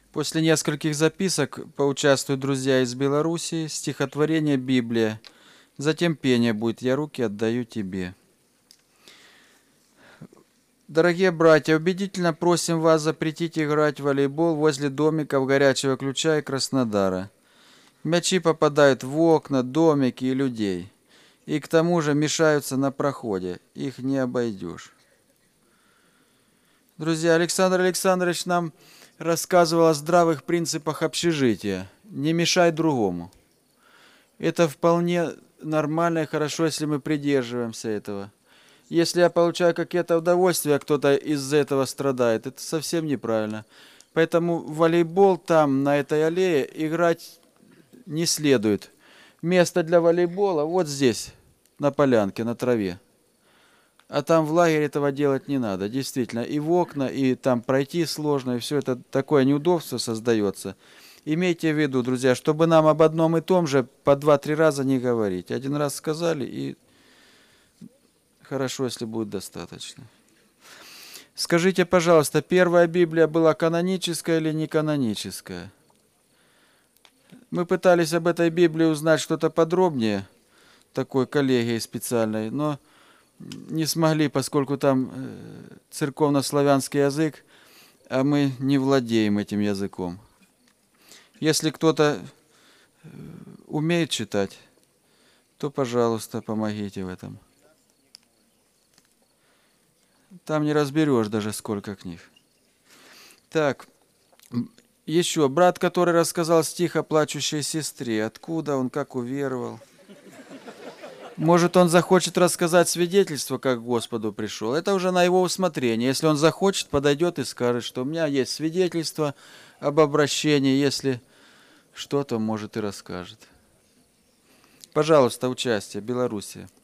После нескольких записок поучаствуют друзья из Белоруссии, стихотворение «Библия». Затем пение будет «Я руки отдаю тебе». Дорогие братья, убедительно просим вас запретить играть в волейбол возле домиков Горячего Ключа и Краснодара. Мячи попадают в окна, домики и людей. И к тому же мешаются на проходе. Их не обойдешь. Друзья, Александр Александрович нам рассказывал о здравых принципах общежития. Не мешай другому. Это вполне нормально и хорошо, если мы придерживаемся этого. Если я получаю какие-то удовольствия, а кто-то из-за этого страдает, это совсем неправильно. Поэтому в волейбол там, на этой аллее, играть не следует. Место для волейбола вот здесь, на полянке, на траве. А там в лагере этого делать не надо, действительно. И в окна, и там пройти сложно, и все это такое неудобство создается. Имейте в виду, друзья, чтобы нам об одном и том же по 2-3 раза не говорить. Один раз сказали, и хорошо, если будет достаточно. Скажите, пожалуйста, первая Библия была каноническая или не каноническая? Мы пытались об этой Библии узнать что-то подробнее, такой коллегией специальной, но не смогли, поскольку там церковно-славянский язык, а мы не владеем этим языком. Если кто-то умеет читать, то, пожалуйста, помогите в этом. Там не разберешь даже, сколько книг. Так, еще брат, который рассказал стих о плачущей сестре. Откуда он, как уверовал? Может, он захочет рассказать свидетельство, как к Господу пришел. Это уже на его усмотрение. Если он захочет, подойдет и скажет, что у меня есть свидетельство об обращении. Если что-то, может, и расскажет. Пожалуйста, участие. Белоруссия.